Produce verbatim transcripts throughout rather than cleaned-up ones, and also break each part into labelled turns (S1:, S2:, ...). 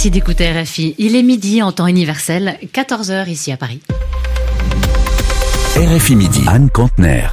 S1: Merci d'écouter R F I. Il est midi en temps universel, quatorze heures ici à Paris.
S2: R F I Midi, Anne Contener.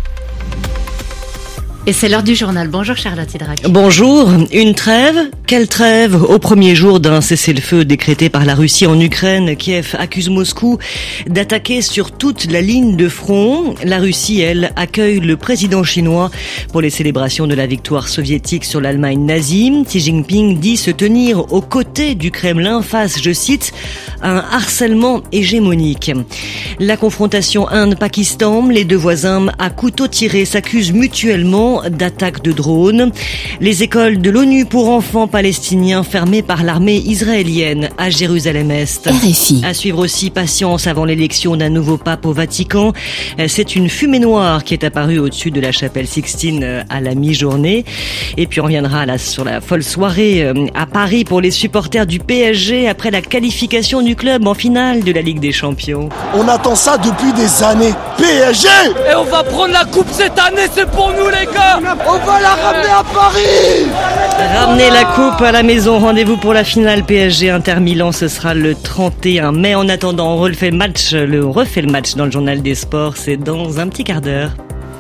S1: Et c'est l'heure du journal. Bonjour Charlotte Hydrac.
S3: Bonjour. Une trêve ? Quelle trêve ? Au premier jour d'un cessez-le-feu décrété par la Russie en Ukraine, Kiev accuse Moscou d'attaquer sur toute la ligne de front. La Russie, elle, accueille le président chinois pour les célébrations de la victoire soviétique sur l'Allemagne nazie. Xi Jinping dit se tenir aux côtés du Kremlin face, je cite, à un harcèlement hégémonique. La confrontation Inde-Pakistan, les deux voisins à couteau tiré s'accusent mutuellement d'attaques de drones. Les écoles de l'ONU pour enfants palestiniens fermées par l'armée israélienne à Jérusalem-Est.
S2: R F I.
S3: À suivre aussi, patience avant l'élection d'un nouveau pape au Vatican. C'est une fumée noire qui est apparue au-dessus de la chapelle Sixtine à la mi-journée. Et puis on reviendra là sur la folle soirée à Paris pour les supporters du P S G après la qualification du club en finale de la Ligue des Champions.
S4: On attend ça depuis des années. P S G !
S5: Et on va prendre la coupe cette année, c'est pour nous les gars.
S4: On va la ramener à Paris.
S3: Ramener la coupe à la maison. Rendez-vous pour la finale P S G Inter Milan. Ce sera le trente et un mai. En attendant, on refait le match, le, on refait le match dans le journal des sports. C'est dans un petit quart d'heure.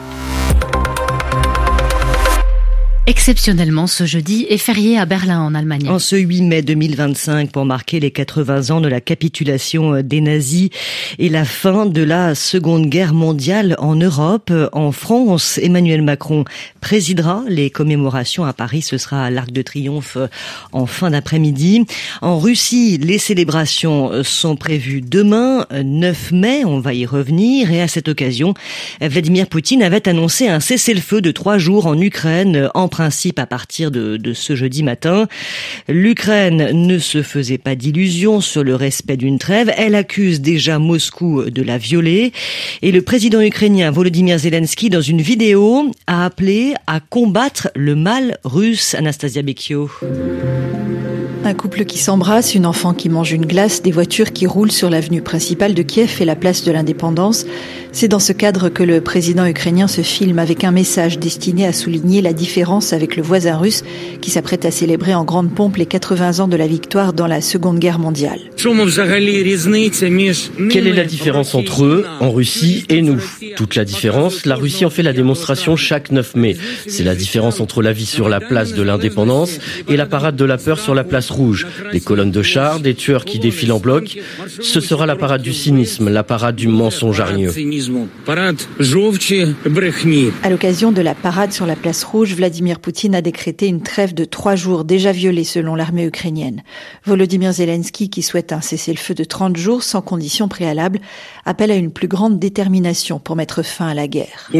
S1: Exceptionnellement, ce jeudi est férié à Berlin, en Allemagne.
S3: En ce huit mai deux mille vingt-cinq, pour marquer les quatre-vingts ans de la capitulation des nazis et la fin de la Seconde Guerre mondiale en Europe. En France, Emmanuel Macron présidera les commémorations à Paris. Ce sera à l'Arc de Triomphe en fin d'après-midi. En Russie, les célébrations sont prévues demain, neuf mai. On va y revenir. Et à cette occasion, Vladimir Poutine avait annoncé un cessez-le-feu de trois jours en Ukraine, en principe à partir de, de ce jeudi matin. L'Ukraine ne se faisait pas d'illusions sur le respect d'une trêve. Elle accuse déjà Moscou de la violer. Et le président ukrainien Volodymyr Zelensky, dans une vidéo, a appelé à combattre le mal russe. Anastasia Becchio.
S6: Un couple qui s'embrasse, une enfant qui mange une glace, des voitures qui roulent sur l'avenue principale de Kiev et la place de l'Indépendance. C'est dans ce cadre que le président ukrainien se filme avec un message destiné à souligner la différence avec le voisin russe qui s'apprête à célébrer en grande pompe les quatre-vingts ans de la victoire dans la Seconde Guerre mondiale.
S7: Quelle est la différence entre eux, en Russie, et nous ? Toute la différence, la Russie en fait la démonstration chaque neuf mai. C'est la différence entre la vie sur la place de l'Indépendance et la parade de la peur sur la place rouge. Des colonnes de chars, des tueurs qui défilent en bloc. Ce sera la parade du cynisme, la parade du mensonge hargneux.
S6: À l'occasion de la parade sur la place rouge, Vladimir Poutine a décrété une trêve de trois jours déjà violée selon l'armée ukrainienne. Volodymyr Zelensky, qui souhaite un cessez-le-feu de trente jours sans conditions préalables, appelle à une plus grande détermination pour mettre fin à la guerre.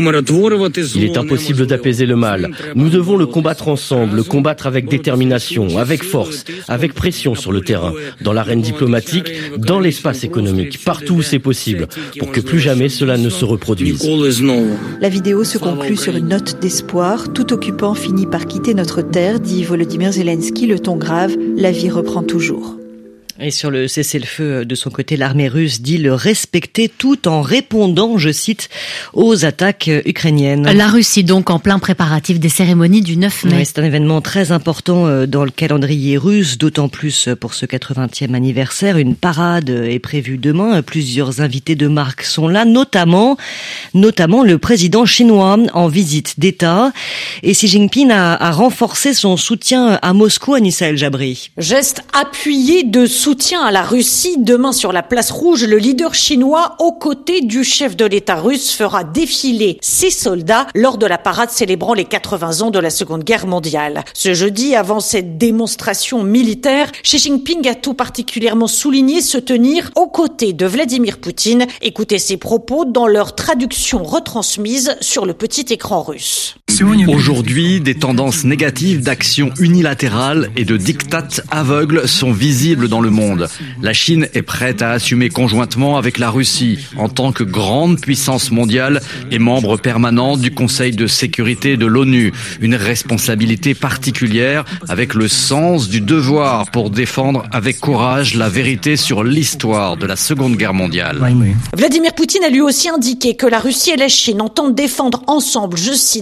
S7: Il est impossible d'apaiser le mal. Nous devons le combattre ensemble, le combattre avec détermination, avec force, avec pression sur le terrain, dans l'arène diplomatique, dans l'espace économique, partout où c'est possible, pour que plus jamais cela ne se reproduise.
S6: La vidéo se conclut sur une note d'espoir. Tout occupant finit par quitter notre terre, dit Volodymyr Zelensky, le ton grave, la vie reprend toujours.
S3: Et sur le cessez-le-feu, de son côté, l'armée russe dit le respecter tout en répondant, je cite, aux attaques ukrainiennes.
S1: La Russie donc en plein préparatif des cérémonies du neuf mai.
S3: Oui, c'est un événement très important dans le calendrier russe, d'autant plus pour ce quatre-vingtième anniversaire. Une parade est prévue demain. Plusieurs invités de marque sont là, notamment, notamment le président chinois en visite d'État. Et Xi Jinping a, a renforcé son soutien à Moscou, Anissa El Jabri.
S8: Geste appuyé de soutien Soutien à la Russie. Demain sur la place rouge, le leader chinois aux côtés du chef de l'État russe fera défiler ses soldats lors de la parade célébrant les quatre-vingts ans de la Seconde Guerre mondiale. Ce jeudi, avant cette démonstration militaire, Xi Jinping a tout particulièrement souligné se tenir aux côtés de Vladimir Poutine. Écoutez ses propos dans leur traduction retransmise sur le petit écran russe.
S9: Aujourd'hui, des tendances négatives d'action unilatérale et de diktat aveugle sont visibles dans le monde. La Chine est prête à assumer conjointement avec la Russie en tant que grande puissance mondiale et membre permanent du Conseil de sécurité de l'ONU. Une responsabilité particulière avec le sens du devoir pour défendre avec courage la vérité sur l'histoire de la Seconde Guerre mondiale.
S8: Vladimir Poutine a lui aussi indiqué que la Russie et la Chine entendent défendre ensemble, je cite, la vérité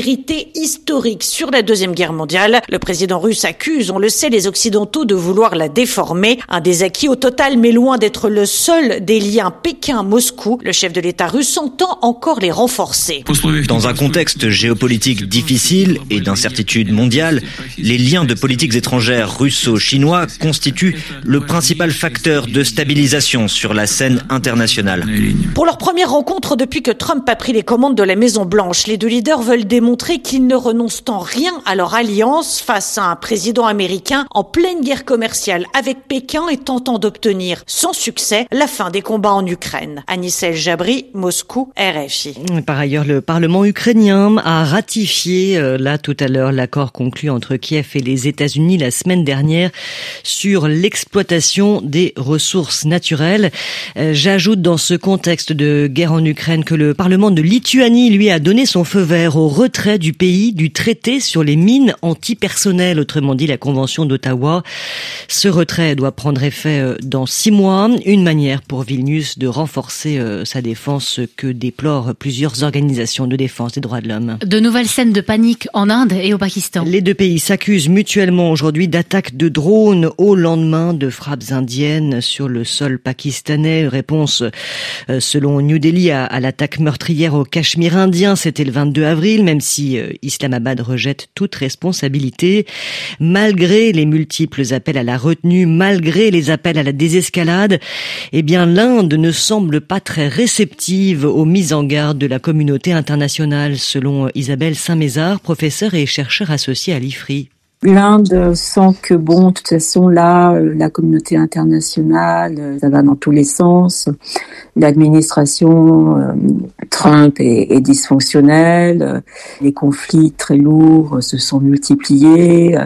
S8: vérité historique sur la Deuxième Guerre mondiale. Le président russe accuse, on le sait, les Occidentaux de vouloir la déformer. Un des acquis au total, mais loin d'être le seul des liens Pékin-Moscou. Le chef de l'État russe entend encore les renforcer.
S2: Dans un contexte géopolitique difficile et d'incertitude mondiale, les liens de politiques étrangères russo-chinois constituent le principal facteur de stabilisation sur la scène internationale.
S8: Pour leur première rencontre depuis que Trump a pris les commandes de la Maison-Blanche, les deux leaders veulent démontrer qu'ils ne renoncent en rien à leur alliance face à un président américain en pleine guerre commerciale avec Pékin et tentant d'obtenir sans succès la fin des combats en Ukraine. Anissa El Jabri, Moscou, R F I.
S3: Par ailleurs, le Parlement ukrainien a ratifié, euh, là tout à l'heure, l'accord conclu entre Kiev et les États-Unis la semaine dernière sur l'exploitation des ressources naturelles. Euh, j'ajoute dans ce contexte de guerre en Ukraine que le Parlement de Lituanie, lui, a donné son feu vert au retrait du pays du traité sur les mines antipersonnelles, autrement dit la Convention d'Ottawa. Ce retrait doit prendre effet dans six mois, une manière pour Vilnius de renforcer euh, sa défense que déplorent plusieurs organisations de défense des droits de l'homme.
S1: De nouvelles scènes de panique en Inde et au Pakistan.
S3: Les deux pays s'accusent mutuellement aujourd'hui d'attaques de drones au lendemain de frappes indiennes sur le sol pakistanais. Réponse euh, selon New Delhi à, à l'attaque meurtrière au Cachemire indien, c'était le vingt-deux avril, même si euh, Islamabad rejette toute responsabilité. Malgré les multiples appels à la retenue, malgré les appels à la désescalade, eh bien l'Inde ne semble pas très réceptive aux mises en garde de la communauté internationale, selon Isabelle Saint-Mézard, professeure et chercheure associée à l'I F R I.
S10: L'Inde sent que, bon, de toute façon, là, la communauté internationale, ça va dans tous les sens. L'administration euh, Trump est, est dysfonctionnelle. Les conflits très lourds se sont multipliés.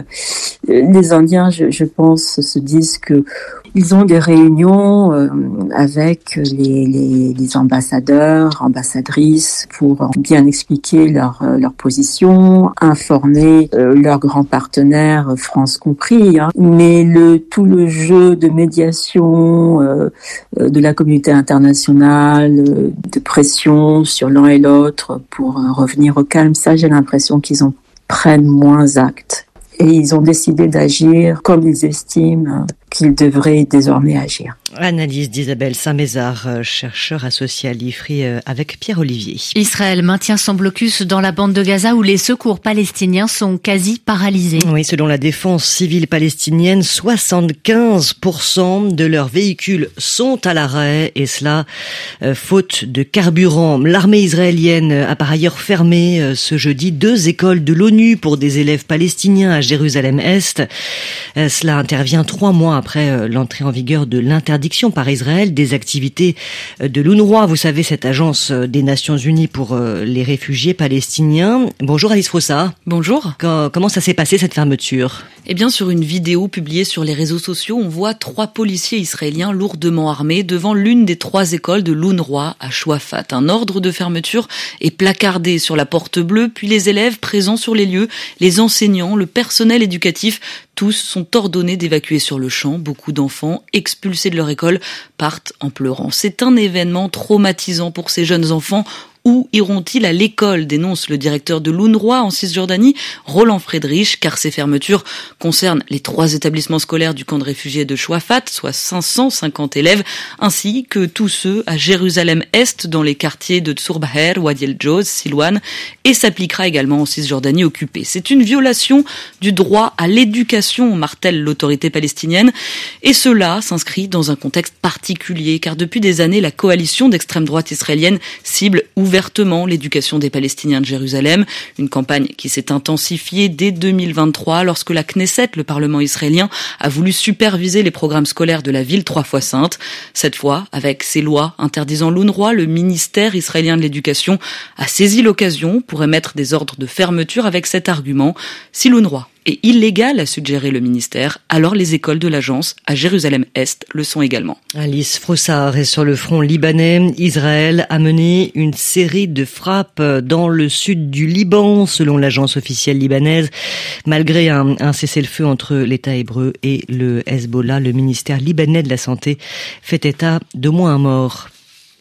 S10: Les Indiens, je, je pense, se disent que ils ont des réunions euh, avec les, les, les ambassadeurs, ambassadrices pour bien expliquer leur, leur position, informer euh, leurs grands partenaires, France compris. Hein. Mais le tout le jeu de médiation euh, de la communauté internationale, euh, de pression sur l'un et l'autre pour euh, revenir au calme, ça j'ai l'impression qu'ils en prennent moins acte. Et ils ont décidé d'agir comme ils estiment qu'ils devraient désormais agir.
S3: Analyse d'Isabelle Saint-Mézard, chercheur associé à l'I F R I avec Pierre-Olivier.
S1: Israël maintient son blocus dans la bande de Gaza où les secours palestiniens sont quasi paralysés.
S3: Oui, selon la défense civile palestinienne, soixante-quinze pour cent de leurs véhicules sont à l'arrêt et cela euh, faute de carburant. L'armée israélienne a par ailleurs fermé euh, ce jeudi deux écoles de l'ONU pour des élèves palestiniens à Jérusalem-Est. Euh, cela intervient trois mois après euh, l'entrée en vigueur de l'interdiction par Israël des activités de l'UNRWA, vous savez, cette agence des Nations Unies pour les réfugiés palestiniens. Bonjour Alice Frossard.
S11: Bonjour.
S3: Comment ça s'est passé cette fermeture ?
S11: Eh bien, sur une vidéo publiée sur les réseaux sociaux, on voit trois policiers israéliens lourdement armés devant l'une des trois écoles de l'UNRWA à Shouafat. Un ordre de fermeture est placardé sur la porte bleue, puis les élèves présents sur les lieux, les enseignants, le personnel éducatif, tous sont ordonnés d'évacuer sur le champ. Beaucoup d'enfants expulsés de leur école partent en pleurant. C'est un événement traumatisant pour ces jeunes enfants. Où iront-ils à l'école, dénonce le directeur de l'UNRWA en Cisjordanie, Roland Friedrich, car ces fermetures concernent les trois établissements scolaires du camp de réfugiés de Shouafat, soit cinq cent cinquante élèves, ainsi que tous ceux à Jérusalem-Est dans les quartiers de Tsurbaher, Wadi el-Joz, Silwan, et s'appliquera également en Cisjordanie occupée. C'est une violation du droit à l'éducation, martèle l'autorité palestinienne, et cela s'inscrit dans un contexte particulier, car depuis des années, la coalition d'extrême droite israélienne cible ouvertement l'éducation des Palestiniens de Jérusalem, une campagne qui s'est intensifiée dès deux mille vingt-trois lorsque la Knesset, le Parlement israélien, a voulu superviser les programmes scolaires de la ville trois fois sainte. Cette fois, avec ses lois interdisant l'UNRWA, le ministère israélien de l'Éducation a saisi l'occasion pour émettre des ordres de fermeture avec cet argument. Si l'UNRWA est illégal, a suggéré le ministère, alors les écoles de l'agence à Jérusalem-Est le sont également.
S3: Alice Frossard est sur le front libanais. Israël a mené une série de frappes dans le sud du Liban, selon l'agence officielle libanaise. Malgré un, un cessez-le-feu entre l'État hébreu et le Hezbollah, le ministère libanais de la Santé fait état de moins un mort.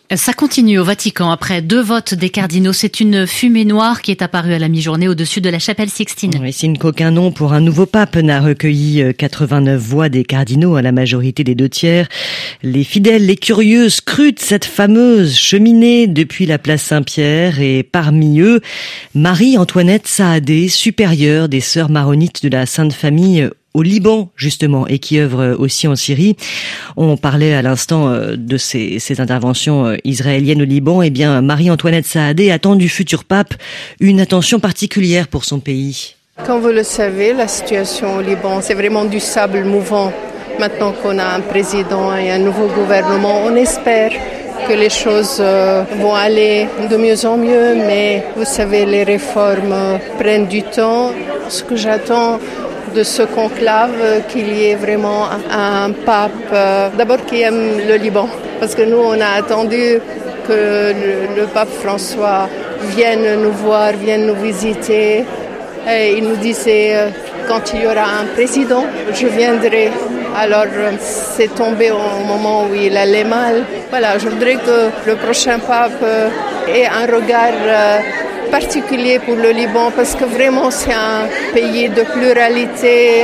S1: Ça continue au Vatican. Après deux votes des cardinaux, c'est une fumée noire qui est apparue à la mi-journée au-dessus de la chapelle Sixtine.
S3: Oui, signe qu'aucun nom pour un nouveau pape n'a recueilli quatre-vingt-neuf voix des cardinaux à la majorité des deux tiers. Les fidèles, les curieux scrutent cette fameuse cheminée depuis la place Saint-Pierre et parmi eux, Marie-Antoinette Saadé, supérieure des sœurs maronites de la Sainte Famille au Liban, justement, et qui œuvre aussi en Syrie. On parlait à l'instant de ces, ces interventions israéliennes au Liban. Eh bien, Marie-Antoinette Saadé attend du futur pape une attention particulière pour son pays.
S12: Comme vous le savez, la situation au Liban, c'est vraiment du sable mouvant. Maintenant qu'on a un président et un nouveau gouvernement, on espère que les choses vont aller de mieux en mieux, mais vous savez, les réformes prennent du temps. Ce que j'attends de ce conclave, qu'il y ait vraiment un pape, euh, d'abord qui aime le Liban, parce que nous on a attendu que le, le pape François vienne nous voir, vienne nous visiter, et il nous disait euh, quand il y aura un président, je viendrai. Alors euh, c'est tombé au moment où il allait mal. Voilà, je voudrais que le prochain pape euh, ait un regard euh, particulier pour le Liban, parce que vraiment c'est un pays de pluralité,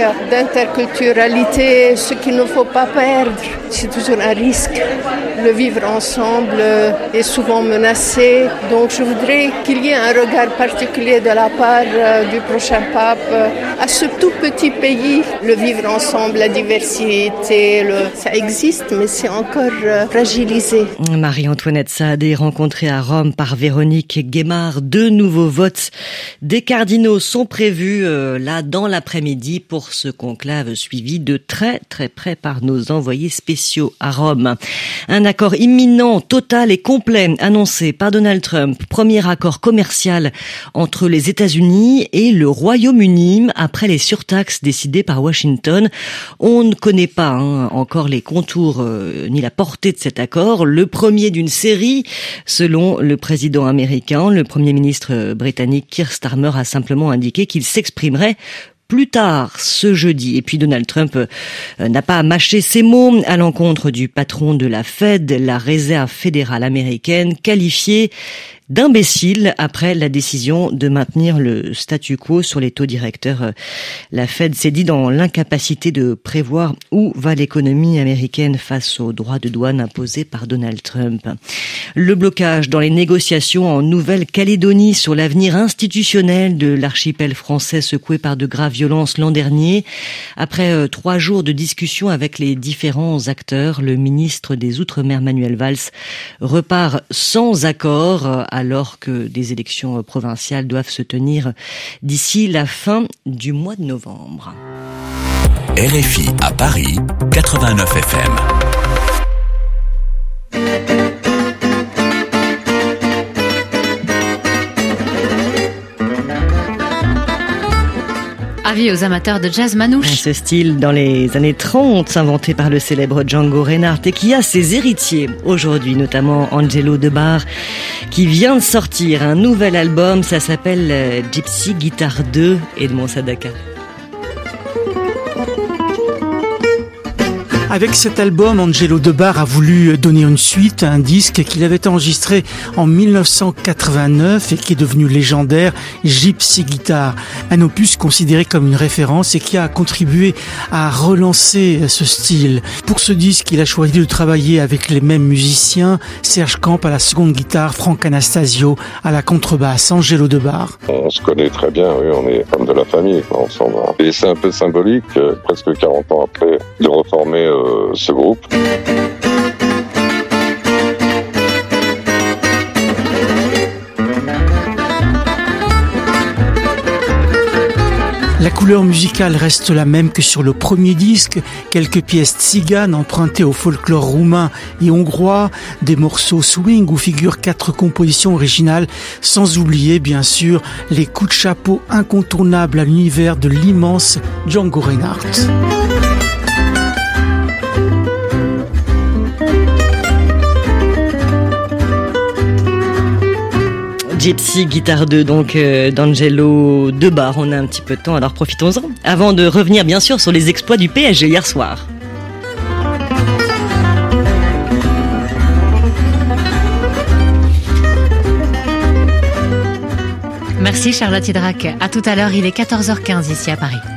S12: d'interculturalité, ce qu'il ne faut pas perdre. C'est toujours un risque. Le vivre ensemble est souvent menacé. Donc je voudrais qu'il y ait un regard particulier de la part du prochain pape à ce tout petit pays. Le vivre ensemble, la diversité, le... ça existe, mais c'est encore fragilisé.
S3: Marie-Antoinette Saadé, rencontrée à Rome par Véronique Guémard. Deux nouveaux votes des cardinaux sont prévus euh, là dans l'après-midi pour ce conclave suivi de très très près par nos envoyés spéciaux à Rome. Un accord imminent, total et complet annoncé par Donald Trump. Premier accord commercial entre les États-Unis et le Royaume-Uni après les surtaxes décidées par Washington. On ne connaît pas hein, encore les contours euh, ni la portée de cet accord. Le premier d'une série, selon le président américain. Le premier ministre britannique Keir Starmer a simplement indiqué qu'il s'exprimerait plus tard ce jeudi. Et puis Donald Trump euh, n'a pas mâché ses mots à l'encontre du patron de la Fed, la Réserve fédérale américaine, qualifié d'imbécile après la décision de maintenir le statu quo sur les taux directeurs. La Fed s'est dit dans l'incapacité de prévoir où va l'économie américaine face aux droits de douane imposés par Donald Trump. Le blocage dans les négociations en Nouvelle-Calédonie sur l'avenir institutionnel de l'archipel français secoué par de graves violences l'an dernier. Après euh, trois jours de discussion avec les différents acteurs, le ministre des Outre-mer Manuel Valls repart sans accord euh, alors que des élections provinciales doivent se tenir d'ici la fin du mois de novembre.
S13: R F I à Paris, quatre-vingt-neuf F M.
S1: Avis aux amateurs de jazz manouche.
S3: Ce style dans les années trente, inventé par le célèbre Django Reinhardt et qui a ses héritiers aujourd'hui, notamment Angelo Debar, qui vient de sortir un nouvel album, ça s'appelle Gypsy Guitar deux, Edmond Sadaka.
S14: Avec cet album, Angelo Debar a voulu donner une suite à un disque qu'il avait enregistré en mille neuf cent quatre-vingt-neuf et qui est devenu légendaire, Gypsy Guitar. Un opus considéré comme une référence et qui a contribué à relancer ce style. Pour ce disque, il a choisi de travailler avec les mêmes musiciens, Serge Camp à la seconde guitare, Frank Anastasio à la contrebasse, Angelo Debar.
S15: On se connaît très bien, oui, on est comme de la famille quoi, ensemble. Et c'est un peu symbolique, euh, presque quarante ans après, de reformer euh, ce groupe.
S14: La couleur musicale reste la même que sur le premier disque, quelques pièces tziganes empruntées au folklore roumain et hongrois, des morceaux swing où figurent quatre compositions originales, sans oublier bien sûr les coups de chapeau incontournables à l'univers de l'immense Django Reinhardt.
S3: Gypsy Guitar deux, donc euh, d'Angelo Debar. On a un petit peu de temps, alors profitons-en. Avant de revenir bien sûr sur les exploits du P S G hier soir.
S1: Merci Charlotte Hydrac. À tout à l'heure, il est quatorze heures quinze ici à Paris.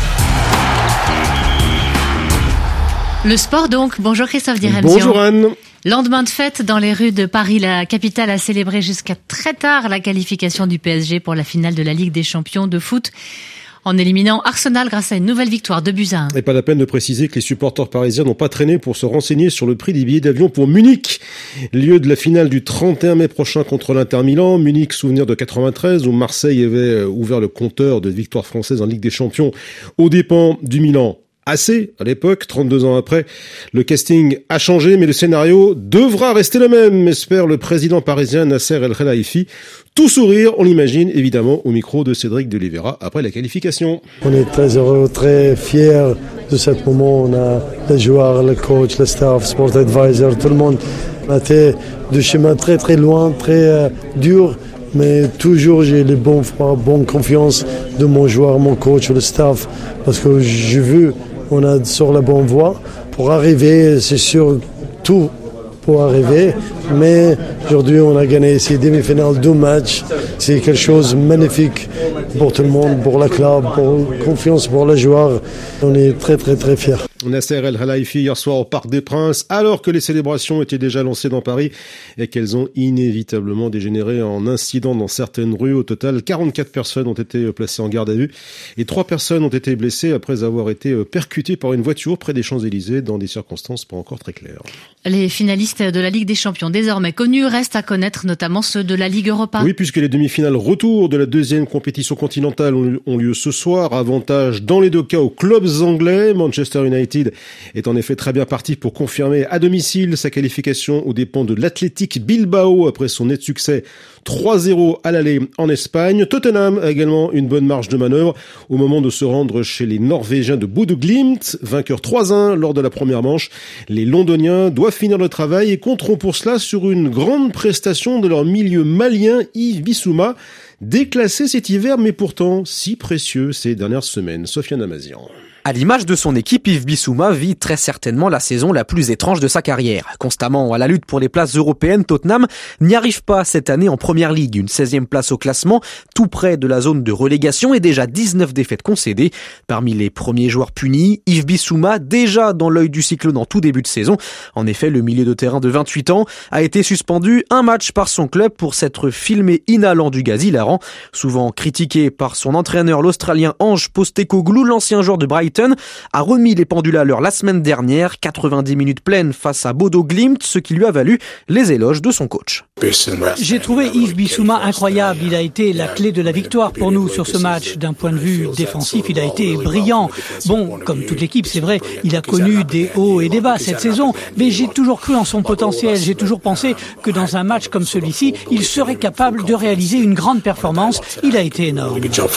S1: Le sport donc. Bonjour Christophe Diremzian.
S16: Bonjour Anne.
S1: Lendemain de fête dans les rues de Paris, la capitale a célébré jusqu'à très tard la qualification du P S G pour la finale de la Ligue des champions de foot, en éliminant Arsenal grâce à une nouvelle victoire de buts à un.
S16: Et pas la peine de préciser que les supporters parisiens n'ont pas traîné pour se renseigner sur le prix des billets d'avion pour Munich, lieu de la finale du trente et un mai prochain contre l'Inter Milan. Munich, souvenir de quatre-vingt-treize, où Marseille avait ouvert le compteur de victoires françaises en Ligue des champions aux dépens du Milan. Assez, à l'époque, trente-deux ans après, le casting a changé, mais le scénario devra rester le même, espère le président parisien Nasser El Khelaifi. Tout sourire, on l'imagine, évidemment, au micro de Cédric de Oliveira après la qualification.
S17: On est très heureux, très fiers de ce moment. On a les joueurs, le coach, le staff, sport advisor, tout le monde. On a été de chemin très très loin, très euh, dur, mais toujours j'ai les bons froids, bonne confiance de mon joueur, mon coach, le staff, parce que j'ai vu on est sur la bonne voie pour arriver, c'est sûr, tout pour arriver. Mais aujourd'hui, on a gagné ces demi-finales, deux matchs. C'est quelque chose de magnifique pour tout le monde, pour la club, pour confiance pour les joueurs. On est très, très, très fiers.
S16: Nasser El Khelaifi hier soir au Parc des Princes, alors que les célébrations étaient déjà lancées dans Paris et qu'elles ont inévitablement dégénéré en incidents dans certaines rues. Au total, quarante-quatre personnes ont été placées en garde à vue et trois personnes ont été blessées après avoir été percutées par une voiture près des Champs-Élysées dans des circonstances pas encore très claires.
S1: Les finalistes de la Ligue des champions désormais connus restent à connaître, notamment ceux de la Ligue Europa.
S16: Oui, puisque les demi-finales retour de la deuxième compétition continentale ont lieu ce soir. Avantage dans les deux cas aux clubs anglais. Manchester United est en effet très bien parti pour confirmer à domicile sa qualification aux dépens de l'Athletic Bilbao après son net succès trois zéro à l'aller en Espagne. Tottenham a également une bonne marge de manœuvre au moment de se rendre chez les Norvégiens de Bodø Glimt, vainqueurs trois un lors de la première manche. Les Londoniens doivent finir le travail et compteront pour cela sur une grande prestation de leur milieu malien Yves Bissouma, déclassé cet hiver mais pourtant si précieux ces dernières semaines. Sofiane Amazian.
S18: À l'image de son équipe, Yves Bissouma vit très certainement la saison la plus étrange de sa carrière. Constamment à la lutte pour les places européennes, Tottenham n'y arrive pas cette année en Première Ligue. Une seizième place au classement, tout près de la zone de relégation et déjà dix-neuf défaites concédées. Parmi les premiers joueurs punis, Yves Bissouma, déjà dans l'œil du cyclone en tout début de saison. En effet, le milieu de terrain de vingt-huit ans a été suspendu un match par son club pour s'être filmé inhalant du gaz hilarant. Souvent critiqué par son entraîneur, l'Australien Ange Postecoglou, l'ancien joueur de Brighton, a remis les pendules à l'heure la semaine dernière, quatre-vingt-dix minutes pleines face à Bodø Glimt, ce qui lui a valu les éloges de son coach.
S19: J'ai trouvé Yves Bissouma incroyable, il a été la clé de la victoire pour nous sur ce match. D'un point de vue défensif, il a été brillant. Bon, comme toute l'équipe, c'est vrai, il a connu des hauts et des bas cette saison, mais j'ai toujours cru en son potentiel, j'ai toujours pensé que dans un match comme celui-ci, il serait capable de réaliser une grande performance. Il a été énorme.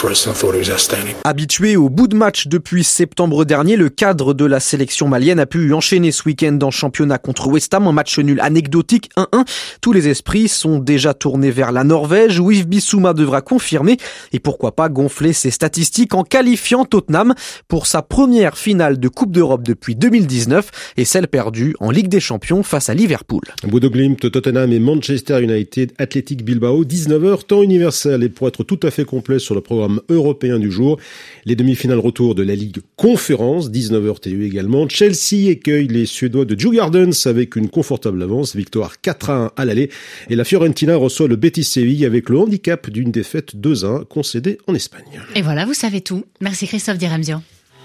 S18: Habitué au bout de match depuis septembre dernier, le cadre de la sélection malienne a pu enchaîner ce week-end en championnat contre West Ham, un match nul anecdotique un un. Tous les esprits sont déjà tournés vers la Norvège où Yves Bissouma devra confirmer et pourquoi pas gonfler ses statistiques en qualifiant Tottenham pour sa première finale de Coupe d'Europe depuis deux mille dix-neuf et celle perdue en Ligue des Champions face à Liverpool.
S16: Bodø Glimt, Tottenham et Manchester United, Athletic Bilbao, dix-neuf heures, temps universel. Et pour être tout à fait complet sur le programme européen du jour, les demi-finales retour de la Ligue Conférence, dix-neuf heures T E également. Chelsea accueille les Suédois de Djurgården avec une confortable avance, victoire quatre à un à l'aller. Et la Fiorentina reçoit le Betis Séville avec le handicap d'une défaite deux à un concédée en Espagne.
S1: Et voilà, vous savez tout. Merci Christophe Diremzian.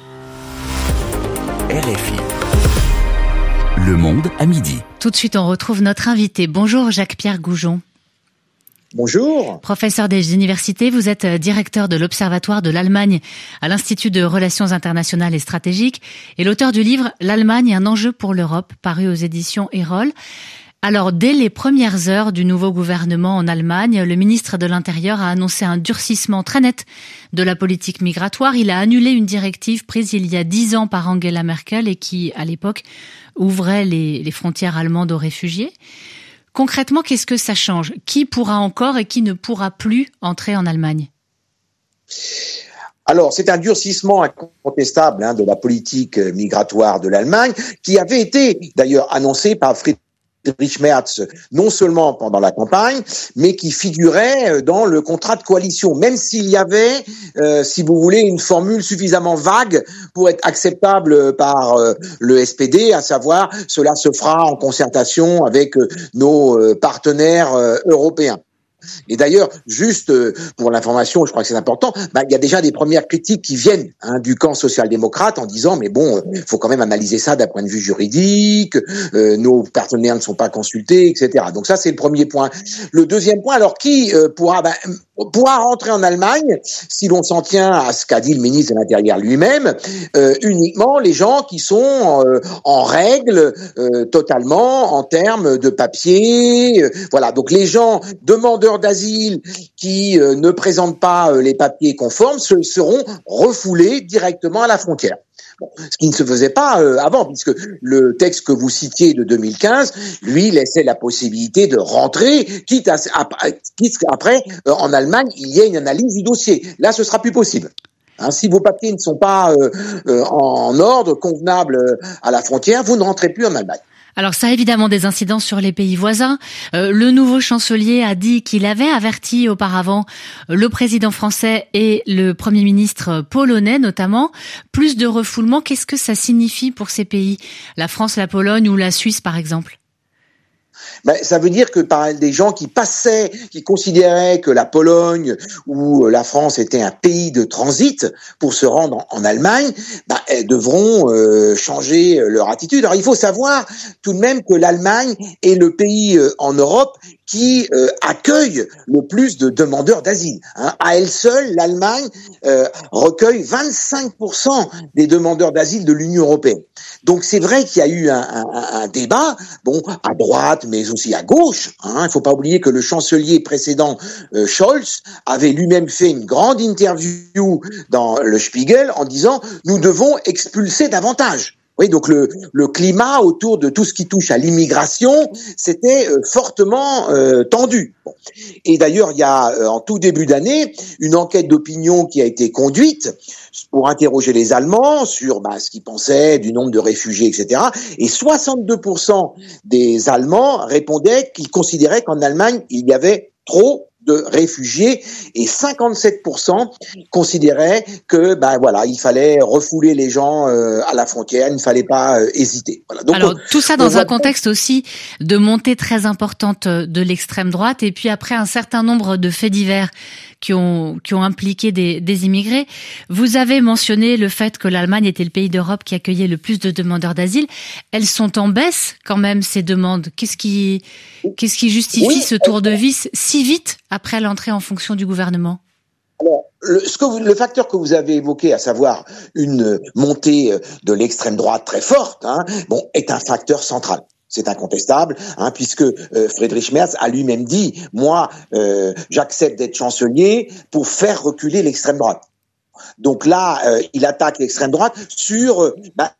S13: R F I. Le Monde à midi.
S1: Tout de suite, on retrouve notre invité. Bonjour Jacques-Pierre Goujon.
S20: Bonjour.
S1: Professeur des universités, vous êtes directeur de l'Observatoire de l'Allemagne à l'Institut de Relations internationales et stratégiques et l'auteur du livre « L'Allemagne, un enjeu pour l'Europe » paru aux éditions Erol. Alors, dès les premières heures du nouveau gouvernement en Allemagne, le ministre de l'Intérieur a annoncé un durcissement très net de la politique migratoire. Il a annulé une directive prise il y a dix ans par Angela Merkel et qui, à l'époque, ouvrait les, les frontières allemandes aux réfugiés. Concrètement, qu'est-ce que ça change ? Qui pourra encore et qui ne pourra plus entrer en Allemagne ?
S20: Alors, c'est un durcissement incontestable hein, de la politique migratoire de l'Allemagne qui avait été d'ailleurs annoncé par Friedrich Friedrich Merz, non seulement pendant la campagne, mais qui figurait dans le contrat de coalition, même s'il y avait, euh, si vous voulez, une formule suffisamment vague pour être acceptable par euh, le S P D, à savoir cela se fera en concertation avec euh, nos euh, partenaires euh, européens. Et d'ailleurs, juste pour l'information, je crois que c'est important, bah, il y a déjà des premières critiques qui viennent hein, du camp social-démocrate en disant mais bon, il faut quand même analyser ça d'un point de vue juridique, euh, nos partenaires ne sont pas consultés, et cetera. Donc ça, c'est le premier point. Le deuxième point, alors qui euh, pourra bah, pourra rentrer en Allemagne, si l'on s'en tient à ce qu'a dit le ministre de l'Intérieur lui-même, euh, uniquement les gens qui sont euh, en règle euh, totalement en termes de papier. Euh, voilà, donc les gens demandeurs d'asile qui euh, ne présentent pas euh, les papiers conformes se, seront refoulés directement à la frontière. Bon, ce qui ne se faisait pas euh, avant, puisque le texte que vous citiez de deux mille quinze, lui, laissait la possibilité de rentrer, quitte à, à, à quitte après, euh, en Allemagne, il y a une analyse du dossier. Là, ce sera plus possible. Hein, si vos papiers ne sont pas euh, euh, en ordre, convenables euh, à la frontière, vous ne rentrez plus en Allemagne.
S1: Alors ça a évidemment des incidences sur les pays voisins. Euh, le nouveau chancelier a dit qu'il avait averti auparavant le président français et le premier ministre polonais notamment. Plus de refoulement, qu'est-ce que ça signifie pour ces pays? La France, la Pologne ou la Suisse par exemple?
S20: Ben, ça veut dire que par des gens qui passaient, qui considéraient que la Pologne ou la France était un pays de transit pour se rendre en, en Allemagne, ben, elles devront euh, changer leur attitude. Alors il faut savoir tout de même que l'Allemagne est le pays euh, en Europe qui euh, accueille le plus de demandeurs d'asile. Hein. À elle seule, l'Allemagne euh, recueille vingt-cinq pour cent des demandeurs d'asile de l'Union européenne. Donc c'est vrai qu'il y a eu un, un, un débat, bon, à droite, mais aussi à gauche. Hein. Il ne faut pas oublier que le chancelier précédent, euh, Scholz, avait lui-même fait une grande interview dans le Spiegel en disant « Nous devons expulser davantage ». Oui, donc le, le climat autour de tout ce qui touche à l'immigration, c'était euh, fortement euh, tendu. Bon. Et d'ailleurs, il y a euh, en tout début d'année une enquête d'opinion qui a été conduite pour interroger les Allemands sur bah, ce qu'ils pensaient du nombre de réfugiés, et cetera. Et soixante-deux pour cent des Allemands répondaient qu'ils considéraient qu'en Allemagne, il y avait trop de réfugiés et cinquante-sept pour cent considéraient que ben voilà, il fallait refouler les gens euh, à la frontière, il ne fallait pas euh, hésiter. Voilà. Donc,
S1: alors
S20: on,
S1: tout ça dans un contexte aussi de montée très importante de l'extrême droite et puis après un certain nombre de faits divers qui ont qui ont impliqué des, des immigrés. Vous avez mentionné le fait que l'Allemagne était le pays d'Europe qui accueillait le plus de demandeurs d'asile. Elles sont en baisse quand même ces demandes. Qu'est-ce qui qu'est-ce qui justifie oui, ce tour de vis si vite après l'entrée en fonction du gouvernement?
S20: Alors, le, ce que vous, le facteur que vous avez évoqué, à savoir une montée de l'extrême droite très forte, hein, bon, est un facteur central. C'est incontestable, hein, puisque euh, Friedrich Merz a lui-même dit « Moi, euh, j'accepte d'être chancelier pour faire reculer l'extrême droite ». Donc là, euh, il attaque l'extrême droite sur, euh, bah,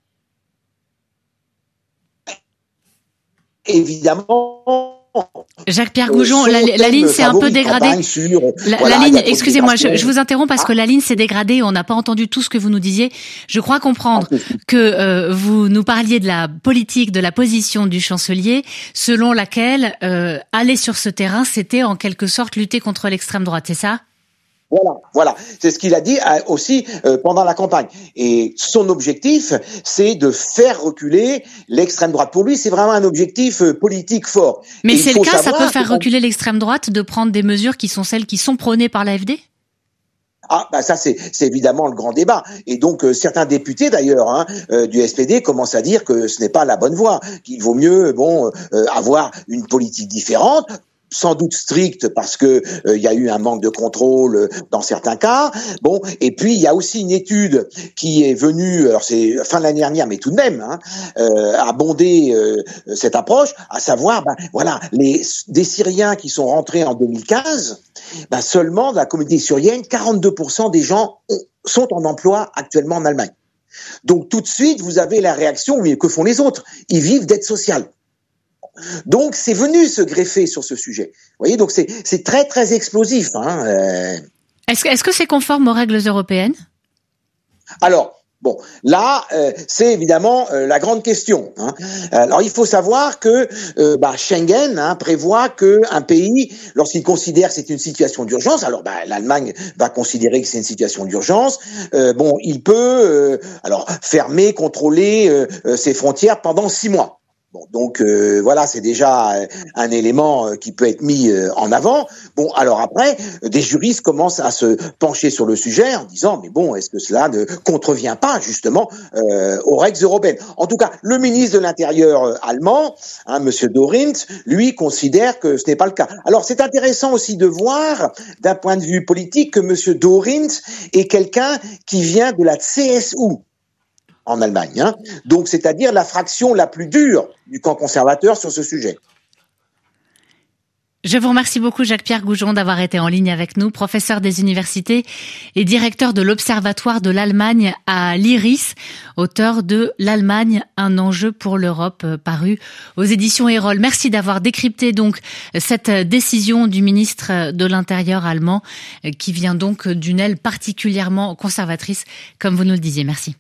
S20: évidemment...
S1: Jacques-Pierre Goujon, la, la ligne s'est un peu dégradée.
S20: Sur,
S1: la,
S20: voilà,
S1: la ligne, excusez-moi, je, je vous interromps parce que la ligne s'est dégradée. On n'a pas entendu tout ce que vous nous disiez. Je crois comprendre que euh, vous nous parliez de la politique, de la position du chancelier, selon laquelle euh, aller sur ce terrain, c'était en quelque sorte lutter contre l'extrême droite. C'est ça ?
S20: Voilà, voilà, c'est ce qu'il a dit aussi euh, pendant la campagne. Et son objectif, c'est de faire reculer l'extrême droite. Pour lui, c'est vraiment un objectif euh, politique fort.
S1: Mais c'est le cas, ça peut faire reculer l'extrême droite de prendre des mesures qui sont celles qui sont prônées par l'A F D ?
S20: Ah, bah ça c'est c'est évidemment le grand débat. Et donc euh, certains députés d'ailleurs hein, euh, du S P D commencent à dire que ce n'est pas la bonne voie, qu'il vaut mieux bon euh, avoir une politique différente. Sans doute stricte parce que il euh, y a eu un manque de contrôle euh, dans certains cas. Bon, et puis il y a aussi une étude qui est venue, alors c'est fin de l'année dernière, mais tout de même, hein, euh, abonder euh, cette approche, à savoir, ben voilà, les des Syriens qui sont rentrés en deux mille quinze, ben seulement dans la communauté syrienne, quarante-deux pour cent des gens ont, sont en emploi actuellement en Allemagne. Donc tout de suite, vous avez la réaction, mais que font les autres ? Ils vivent d'aide sociale. Donc c'est venu se greffer sur ce sujet. Vous voyez, donc c'est c'est très très explosif. Hein. Euh...
S1: Est-ce est-ce que c'est conforme aux règles européennes ?
S20: Alors Bon, là, euh, c'est évidemment euh, la grande question. Hein. Alors, il faut savoir que euh, bah, Schengen hein, prévoit que un pays, lorsqu'il considère que c'est une situation d'urgence, alors bah, l'Allemagne va considérer que c'est une situation d'urgence. Euh, bon, il peut euh, alors fermer, contrôler euh, ses frontières pendant six mois. Bon, donc euh, voilà, c'est déjà un élément qui peut être mis en avant. Bon, alors après, des juristes commencent à se pencher sur le sujet en disant, mais bon, est-ce que cela ne contrevient pas justement euh, aux règles européennes? En tout cas, le ministre de l'Intérieur allemand, hein, Monsieur Dorint, lui considère que ce n'est pas le cas. Alors, c'est intéressant aussi de voir, d'un point de vue politique, que Monsieur Dorint est quelqu'un qui vient de la C S U. En Allemagne, hein. Donc c'est-à-dire la fraction la plus dure du camp conservateur sur ce sujet.
S1: Je vous remercie beaucoup Jacques-Pierre Goujon d'avoir été en ligne avec nous, professeur des universités et directeur de l'Observatoire de l'Allemagne à l'I R I S, auteur de L'Allemagne, un enjeu pour l'Europe, paru aux éditions Erol. Merci d'avoir décrypté donc cette décision du ministre de l'Intérieur allemand qui vient donc d'une aile particulièrement conservatrice, comme vous nous le disiez. Merci.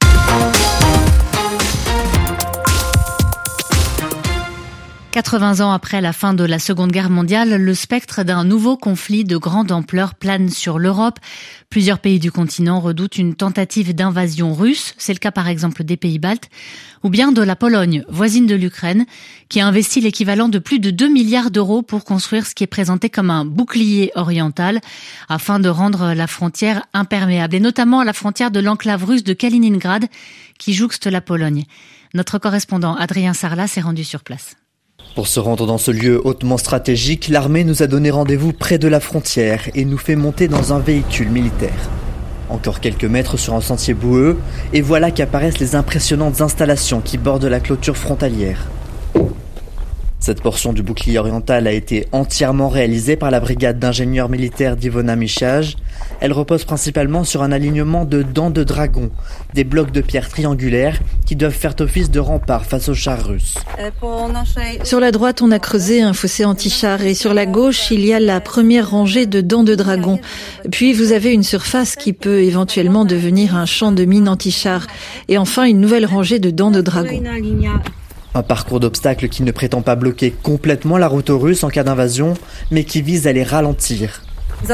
S1: quatre-vingts ans après la fin de la Seconde Guerre mondiale, le spectre d'un nouveau conflit de grande ampleur plane sur l'Europe. Plusieurs pays du continent redoutent une tentative d'invasion russe, c'est le cas par exemple des pays baltes, ou bien de la Pologne, voisine de l'Ukraine, qui a investi l'équivalent de plus de deux milliards d'euros pour construire ce qui est présenté comme un bouclier oriental, afin de rendre la frontière imperméable, et notamment la frontière de l'enclave russe de Kaliningrad, qui jouxte la Pologne. Notre correspondant Adrien Sarlat s'est rendu sur place.
S21: Pour se rendre dans ce lieu hautement stratégique, l'armée nous a donné rendez-vous près de la frontière et nous fait monter dans un véhicule militaire. Encore quelques mètres sur un sentier boueux, et voilà qu'apparaissent les impressionnantes installations qui bordent la clôture frontalière. Cette portion du bouclier oriental a été entièrement réalisée par la brigade d'ingénieurs militaires d'Ivona Michaj. Elle repose principalement sur un alignement de dents de dragon, des blocs de pierre triangulaires qui doivent faire office de rempart face aux chars russes.
S6: Sur la droite, on a creusé un fossé anti-char et sur la gauche, il y a la première rangée de dents de dragon. Puis vous avez une surface qui peut éventuellement devenir un champ de mines anti-char. Et enfin, une nouvelle rangée de dents de dragon.
S21: Un parcours d'obstacles qui ne prétend pas bloquer complètement la route aux Russes en cas d'invasion, mais qui vise à les ralentir.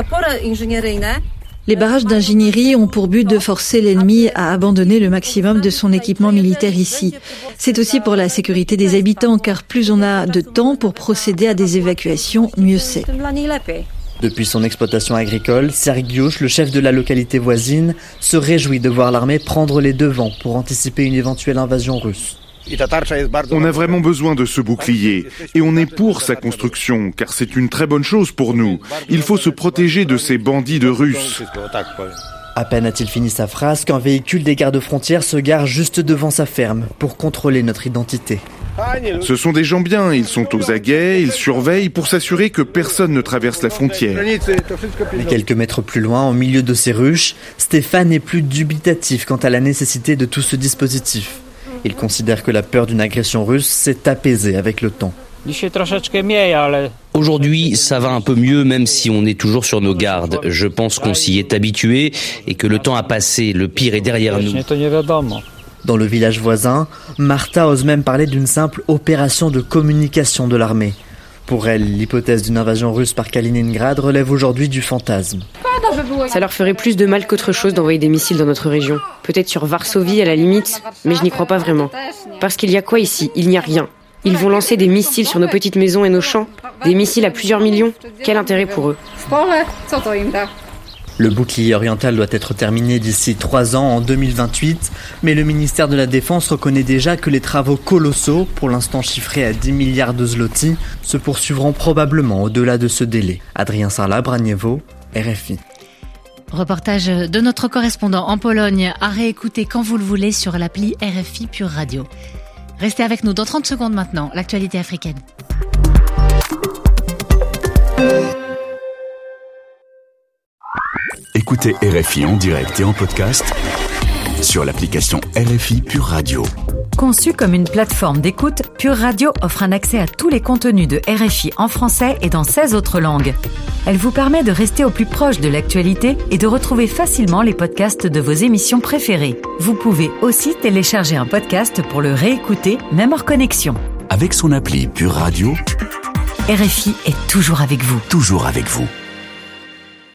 S6: Les barrages d'ingénierie ont pour but de forcer l'ennemi à abandonner le maximum de son équipement militaire ici. C'est aussi pour la sécurité des habitants, car plus on a de temps pour procéder à des évacuations, mieux c'est.
S21: Depuis son exploitation agricole, Sergiusz, le chef de la localité voisine, se réjouit de voir l'armée prendre les devants pour anticiper une éventuelle invasion russe.
S22: On a vraiment besoin de ce bouclier et on est pour sa construction car c'est une très bonne chose pour nous. Il faut se protéger de ces bandits de Russes.
S21: À peine a-t-il fini sa phrase qu'un véhicule des gardes-frontières se gare juste devant sa ferme pour contrôler notre identité.
S22: Ce sont des gens bien, ils sont aux aguets, ils surveillent pour s'assurer que personne ne traverse la frontière.
S21: Mais quelques mètres plus loin, au milieu de ces ruches, Stéphane est plus dubitatif quant à la nécessité de tout ce dispositif. Il considère que la peur d'une agression russe s'est apaisée avec le temps.
S23: Aujourd'hui, ça va un peu mieux, même si on est toujours sur nos gardes. Je pense qu'on s'y est habitué et que le temps a passé, le pire est derrière nous.
S21: Dans le village voisin, Martha ose même parler d'une simple opération de communication de l'armée. Pour elle, l'hypothèse d'une invasion russe par Kaliningrad relève aujourd'hui du fantasme.
S24: Ça leur ferait plus de mal qu'autre chose d'envoyer des missiles dans notre région. Peut-être sur Varsovie à la limite, mais je n'y crois pas vraiment. Parce qu'il y a quoi ici? Il n'y a rien. Ils vont lancer des missiles sur nos petites maisons et nos champs. Des missiles à plusieurs millions. Quel intérêt pour eux?
S21: Le bouclier oriental doit être terminé d'ici trois ans, en deux mille vingt-huit, mais le ministère de la Défense reconnaît déjà que les travaux colossaux, pour l'instant chiffrés à dix milliards de zloty, se poursuivront probablement au-delà de ce délai. Adrien Sarlat, Braniewo, R F I.
S1: Reportage de notre correspondant en Pologne, à réécouter quand vous le voulez sur l'appli R F I Pure Radio. Restez avec nous dans trente secondes maintenant, l'actualité africaine.
S13: Écoutez R F I en direct et en podcast sur l'application R F I Pure Radio.
S4: Conçue comme une plateforme d'écoute, Pure Radio offre un accès à tous les contenus de R F I en français et dans seize autres langues. Elle vous permet de rester au plus proche de l'actualité et de retrouver facilement les podcasts de vos émissions préférées. Vous pouvez aussi télécharger un podcast pour le réécouter, même hors connexion.
S13: Avec son appli Pure Radio,
S4: R F I est toujours avec vous.
S13: Toujours avec vous.